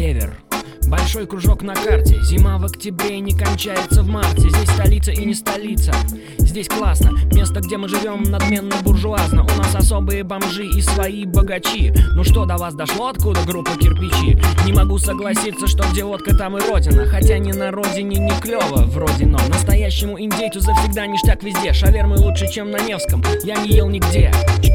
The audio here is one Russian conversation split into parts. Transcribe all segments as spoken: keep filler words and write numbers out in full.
Север. Большой кружок на карте. Зима в октябре не кончается в марте. Здесь столица и не столица. Здесь классно. Место, где мы живем, надменно буржуазно. У нас особые бомжи и свои богачи. Ну что, до вас дошло, откуда группа «Кирпичи»? Не могу согласиться, что где водка, там и родина. Хотя ни на родине не клево вроде, но настоящему индейцу завсегда ништяк везде. Шавермы лучше, чем на Невском, я не ел нигде.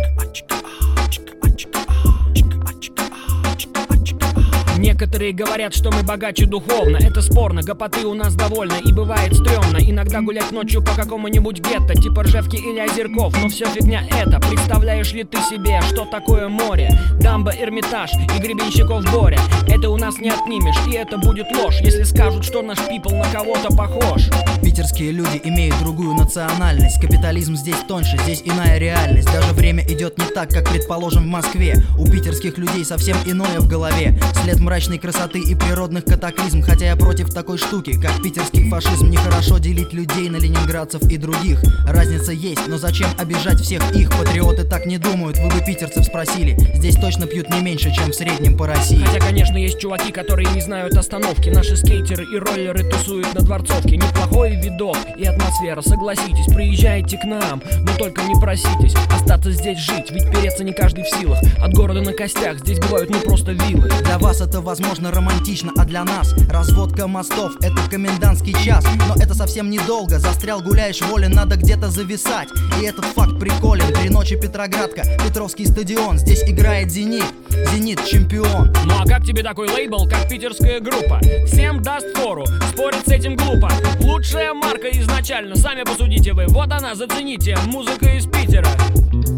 Некоторые говорят, что мы богаче духовно. Это спорно, гопоты у нас довольно и бывает стрёмно. Иногда гулять ночью по какому-нибудь гетто, типа Ржевки или Озерков, но все фигня это. Представляешь ли ты себе, что такое море? Дамба, Эрмитаж и Гребенщиков Боря. Это у нас не отнимешь, и это будет ложь, если скажут, что наш пипл на кого-то похож. Питерские люди имеют другую национальность. Капитализм здесь тоньше, здесь иная реальность. Даже время идет не так, как, предположим, в Москве. У питерских людей совсем иное в голове. След мрачной красоты и природных катаклизм. Хотя я против такой штуки, как питерский фашизм. Нехорошо делить людей на ленинградцев и других. Разница есть, но зачем обижать всех их? Патриоты так не думают, вы бы питерцев спросили. Здесь точно пьют не меньше, чем в среднем по России. Хотя, конечно, есть чуваки, которые не знают остановки. Наши скейтеры и роллеры тусуют на Дворцовке. Неплохой видок и атмосфера, согласитесь. Приезжайте к нам, но только не проситесь остаться здесь жить, ведь переться не каждый в силах. От города на костях здесь бывают не просто виллы. Для вас это возможно романтично, а для нас разводка мостов — это комендантский час. Но это совсем недолго, застрял, гуляешь волен, надо где-то зависать. И этот факт приколен. Три ночи Петроградка, Петровский стадион. Здесь играет Зенит, Зенит чемпион. Ну а как тебе такой лейбл, как питерская группа? Всем даст фору, спорить с этим глупо. Лучшая марка изначально, сами посудите вы. Вот она, зацените, музыка из Питера.